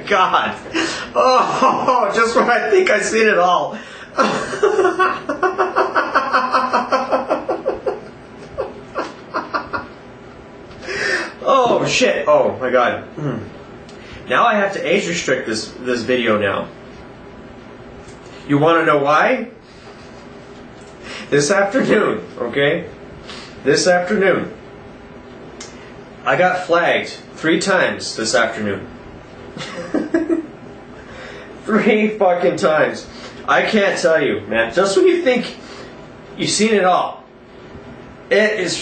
god! Oh, just when I think I've seen it all. Oh shit! Oh my god! Now I have to age restrict this video now. You want to know why? This afternoon, okay? This afternoon, I got flagged 3 times this afternoon. 3 fucking times. I can't tell you, man. Just when you think you've seen it all, it is.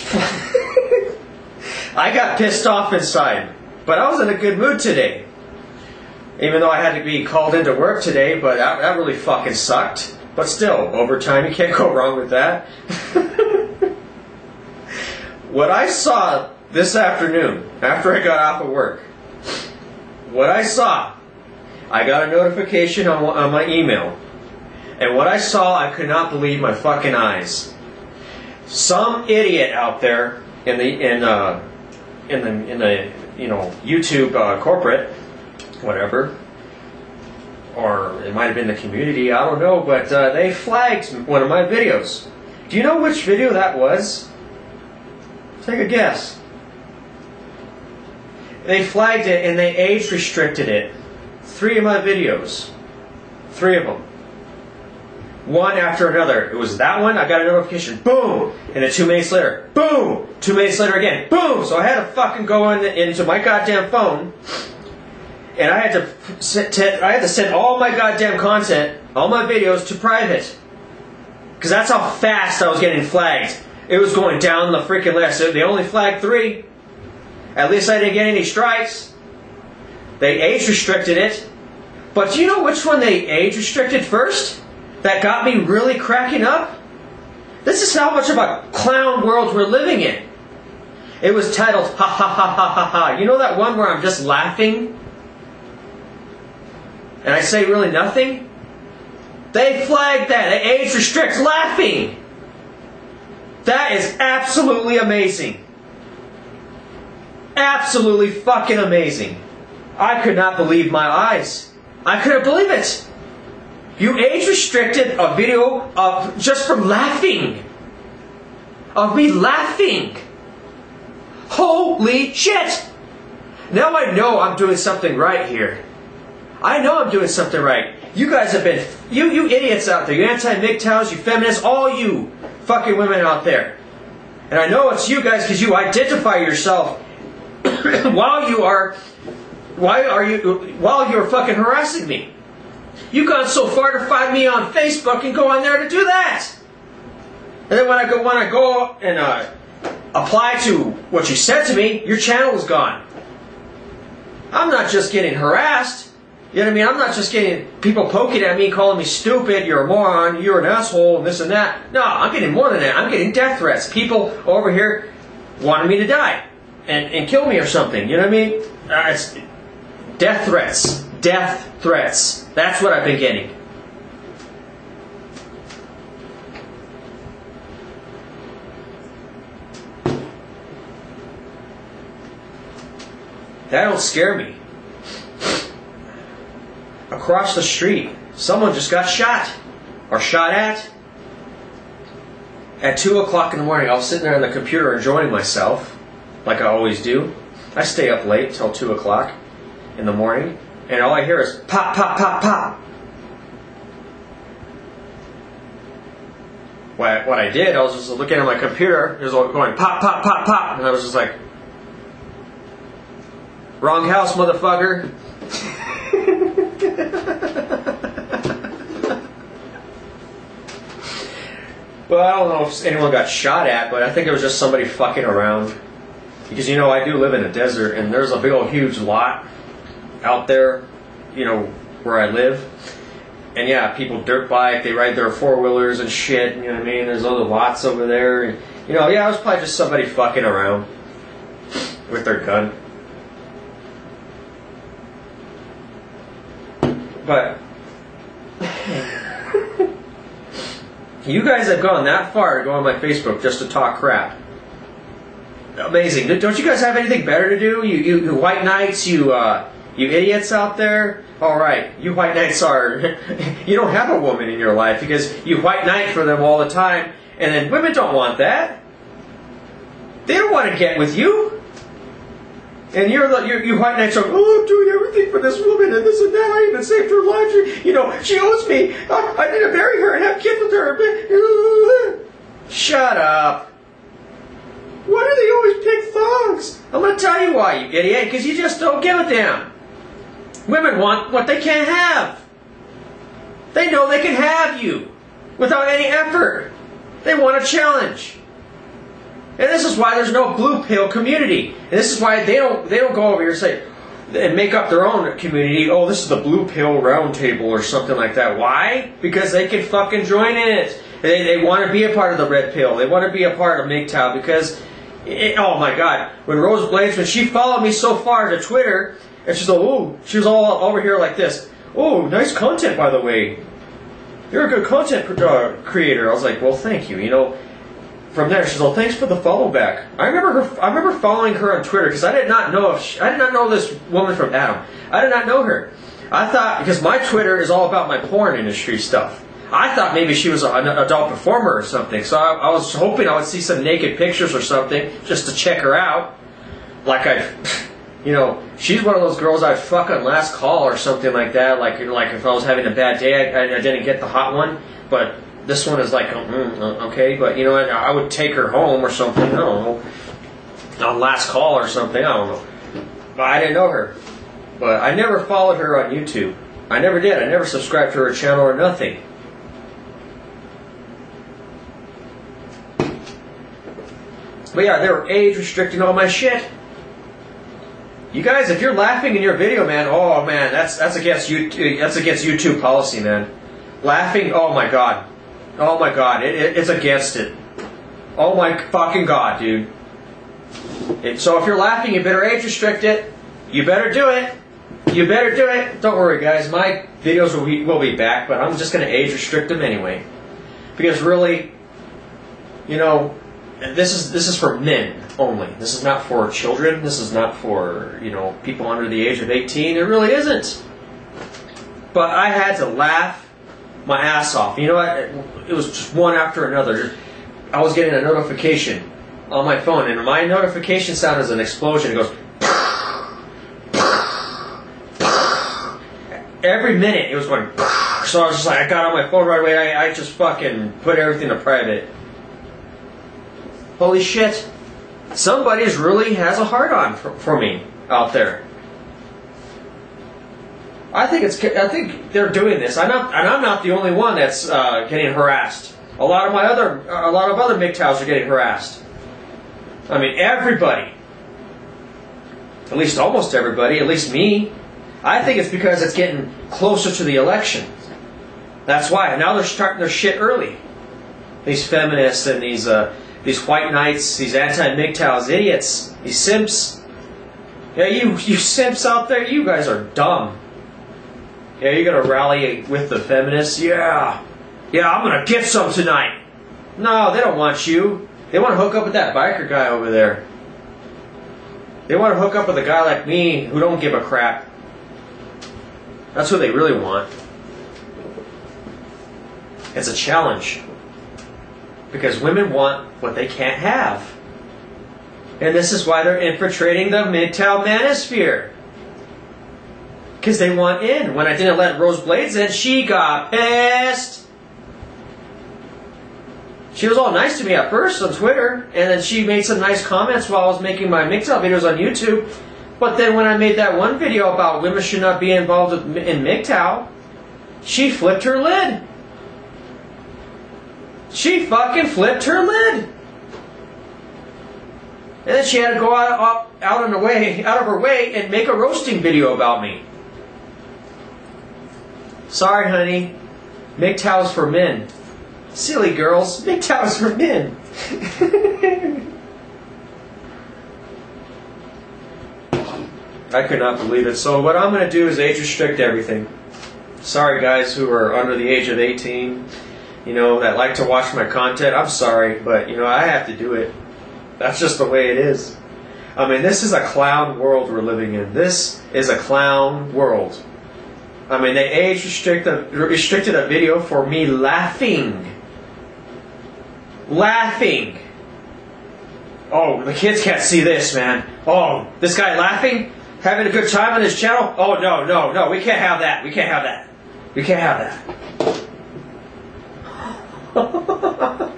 I got pissed off inside, but I was in a good mood today. Even though I had to be called into work today, but that really fucking sucked. But still, overtime, you can't go wrong with that. What I saw this afternoon, after I got off of work, what I saw, I got a notification on my email. And what I saw, I could not believe my fucking eyes. Some idiot out there in the you know, YouTube corporate, whatever, or it might have been the community, I don't know, but they flagged one of my videos. Do you know which video that was? Take a guess. They flagged it and they age restricted it. 3 of my videos. 3 of them. One after another. It was that one, I got a notification, boom! And then 2 minutes later, boom! 2 minutes later again, boom! So I had to fucking go into my goddamn phone, and I had to send all my goddamn content, all my videos, to private. Because that's how fast I was getting flagged. It was going down the freaking list. They only flagged 3. At least I didn't get any strikes. They age restricted it. But do you know which one they age restricted first? That got me really cracking up? This is how much of a clown world we're living in. It was titled, ha ha ha ha ha ha. You know that one where I'm just laughing? And I say really nothing? They flagged that. They age restrict laughing. That is absolutely amazing. Absolutely fucking amazing. I could not believe my eyes. I couldn't believe it. You age restricted a video of just from laughing. Of me laughing. Holy shit! Now I know I'm doing something right here. I know I'm doing something right. You guys have been, you idiots out there, you anti-MGTOWs, you feminists, all you fucking women out there. And I know it's you guys because you identify yourself while you're fucking harassing me. You've gone so far to find me on Facebook and go on there to do that. And then when I go and apply to what you said to me, your channel is gone. I'm not just getting harassed. You know what I mean? I'm not just getting people poking at me, calling me stupid, you're a moron, you're an asshole, and this and that. No, I'm getting more than that. I'm getting death threats. People over here wanting me to die and kill me or something. You know what I mean? It's death threats. Death threats. That's what I've been getting. That don't scare me. Across the street, someone just got shot. Or shot at. At 2 o'clock in the morning, I was sitting there on the computer enjoying myself, like I always do. I stay up late till 2 o'clock in the morning, and all I hear is pop, pop, pop, pop. What I did, I was just looking at my computer, it was going pop, pop, pop, pop, and I was just like, wrong house, motherfucker. Well, I don't know if anyone got shot at, but I think it was just somebody fucking around. Because, you know, I do live in a desert, and there's a big old huge lot out there, you know, where I live. And yeah, people dirt bike, they ride their 4-wheelers and shit, you know what I mean? There's other lots over there. And, you know, yeah, it was probably just somebody fucking around with their gun. But you guys have gone that far to go on my Facebook just to talk crap. Amazing. Don't you guys have anything better to do? You white knights, you You idiots out there, alright, you white knights are, you don't have a woman in your life because you white knight for them all the time, and then women don't want that. They don't want to get with you. And you white knights are, oh, I'm doing everything for this woman and this and that. I even saved her life. You know, she owes me. I need to marry her and have kids with her. Shut up. Why do they always pick thugs? I'm going to tell you why, you idiot. Because you just don't give a damn. Women want what they can't have. They know they can have you without any effort. They want a challenge. And this is why there's no blue pill community. And this is why they don't go over here and say and make up their own community. Oh, this is the blue pill round table or something like that. Why? Because they can fucking join it. They want to be a part of the red pill. They want to be a part of MGTOW because, oh my God, when Rose Blades, when she followed me so far to Twitter, and she's like, oh, she was all over here like this. Oh, nice content, by the way. You're a good content creator. I was like, well, thank you. You know. From there, she's like, thanks for the follow back. I remember following her on Twitter because I did not know this woman from Adam. I did not know her. I thought, because my Twitter is all about my porn industry stuff. I thought maybe she was an adult performer or something. So I was hoping I would see some naked pictures or something just to check her out. You know, she's one of those girls I'd fuck on last call or something like that. Like if I was having a bad day, I didn't get the hot one, but. This one is like, okay, but you know what, I would take her home or something, I don't know, on last call or something, I don't know. But I didn't know her. But I never followed her on YouTube. I never did. I never subscribed to her channel or nothing. But yeah, they were age restricting all my shit. You guys, if you're laughing in your video, man, oh man, that's against YouTube, that's against YouTube policy, man. Laughing, oh my God. Oh my God, it's against it. Oh my fucking God, dude. So if you're laughing, you better age restrict it. You better do it. You better do it. Don't worry, guys. My videos will be back, but I'm just going to age restrict them anyway. Because really, you know, this is for men only. This is not for children. This is not for, you know, people under the age of 18. It really isn't. But I had to laugh my ass off. You know what? It was just one after another. I was getting a notification on my phone, and my notification sound is an explosion. It goes every minute. It was going. So I was just like, I got on my phone right away. I just fucking put everything to private. Holy shit! Somebody's really has a hard on for me out there. I think they're doing this. I'm not the only one that's getting harassed. A lot of other MGTOWs are getting harassed. I mean, everybody. At least almost everybody. At least me. I think it's because it's getting closer to the election. That's why. Now they're starting their shit early. These feminists and these white knights, these anti-MGTOWs, idiots, these simps. Yeah, you simps out there, you guys are dumb. Yeah, you're going to rally with the feminists? Yeah, I'm going to get some tonight. No, they don't want you. They want to hook up with that biker guy over there. They want to hook up with a guy like me who don't give a crap. That's what they really want. It's a challenge. Because women want what they can't have. And this is why they're infiltrating the MGTOW manosphere. Because they want in. When I didn't let Rose Blades in, she got pissed. She was all nice to me at first on Twitter, and then she made some nice comments while I was making my MGTOW videos on YouTube. But then when I made that one video about women should not be involved in MGTOW, she flipped her lid. She fucking flipped her lid. And then she had to go out of her way and make a roasting video about me. Sorry, honey. MGTOW's for men. Silly girls. MGTOW's for men. I could not believe it. So what I'm going to do is age restrict everything. Sorry, guys who are under the age of 18, you know, that like to watch my content. I'm sorry, but, you know, I have to do it. That's just the way it is. I mean, this is a clown world we're living in. This is a clown world. I mean, they age restricted a video for me laughing. Laughing. Oh, the kids can't see this, man. Oh, this guy laughing? Having a good time on his channel? Oh, no. We can't have that. We can't have that. We can't have that.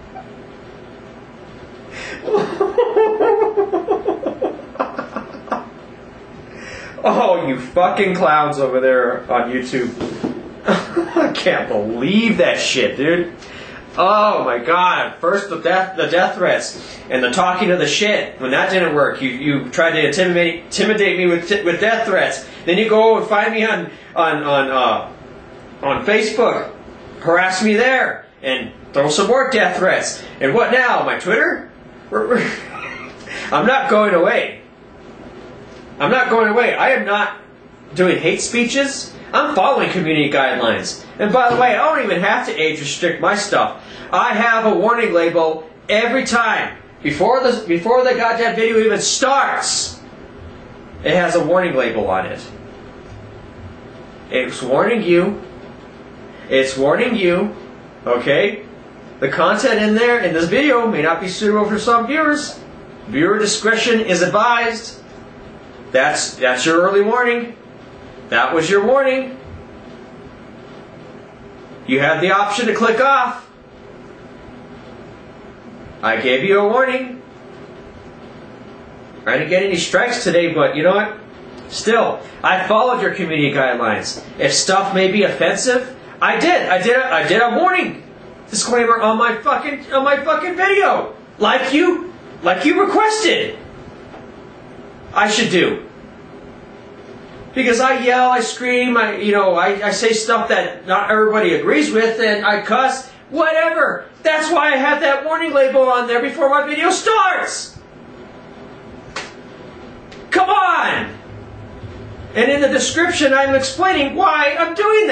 Oh, you fucking clowns over there on YouTube. I can't believe that shit, dude. Oh my god. First the death threats and the talking to the shit. When that didn't work, you tried to intimidate me with death threats. Then you go and find me on Facebook, harass me there, and throw some more death threats. And what now? My Twitter? I'm not going away. I'm not going away. I am not doing hate speeches. I'm following community guidelines. And by the way, I don't even have to age restrict my stuff. I have a warning label every time. Before the goddamn video even starts, it has a warning label on it. It's warning you. It's warning you. Okay? The content in there, in this video, may not be suitable for some viewers. Viewer discretion is advised. That's your early warning. That was your warning. You have the option to click off. I gave you a warning. I didn't get any strikes today, but you know what? Still, I followed your community guidelines. If stuff may be offensive, I did a warning disclaimer on my fucking video, like you requested. I should do. Because I yell, I scream, I say stuff that not everybody agrees with, and I cuss, whatever. That's why I have that warning label on there before my video starts. Come on! And in the description, I'm explaining why I'm doing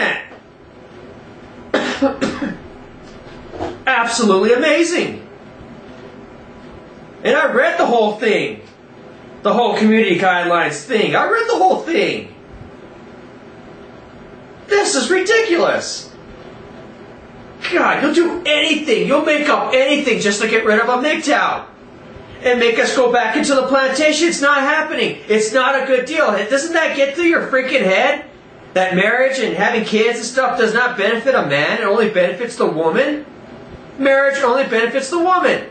that. Absolutely amazing. And I read the whole thing. The whole community guidelines thing. I read the whole thing. This is ridiculous. God, you'll do anything. You'll make up anything just to get rid of a MGTOW. And make us go back into the plantation. It's not happening. It's not a good deal. Doesn't that get through your freaking head? That marriage and having kids and stuff does not benefit a man. It only benefits the woman. Marriage only benefits the woman.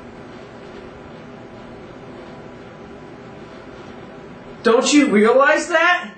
Don't you realize that?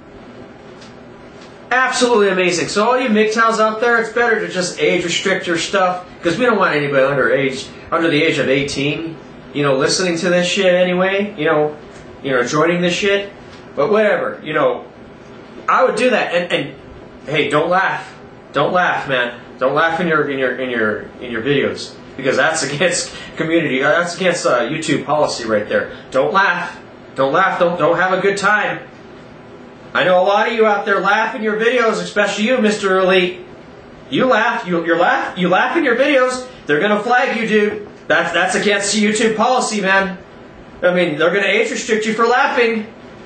Absolutely amazing. So all you MGTOWs out there, it's better to just age restrict your stuff, because we don't want anybody under the age of 18, listening to this shit anyway, joining this shit. But whatever, I would do that. And hey, don't laugh. Don't laugh, man. Don't laugh in your videos, because that's against community. That's against YouTube policy right there. Don't laugh. Don't laugh. Don't have a good time. I know a lot of you out there laugh in your videos, especially you, Mr. Elite. You laugh. You laugh in your videos. They're gonna flag you, dude. That's against YouTube policy, man. I mean, they're gonna age restrict you for laughing.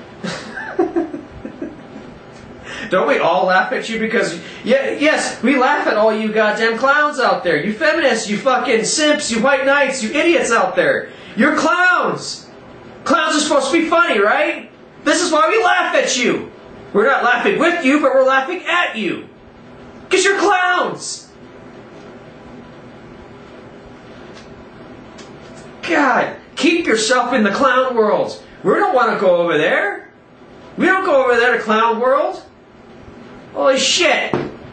Don't we all laugh at you? Because yes, we laugh at all you goddamn clowns out there. You feminists, you fucking simps, you white knights, you idiots out there. You're clowns. Clowns are supposed to be funny, right? This is why we laugh at you. We're not laughing with you, but we're laughing at you. Because you're clowns. God, keep yourself in the clown world. We don't want to go over there. We don't go over there to clown world. Holy shit.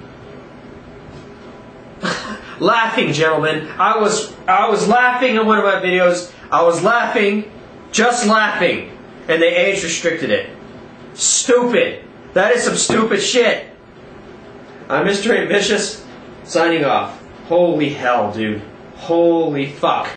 Laughing, gentlemen. I was laughing in one of my videos. I was laughing. Just laughing, and they age restricted it. Stupid. That is some stupid shit. I'm Mr. Ambitious, signing off. Holy hell, dude. Holy fuck.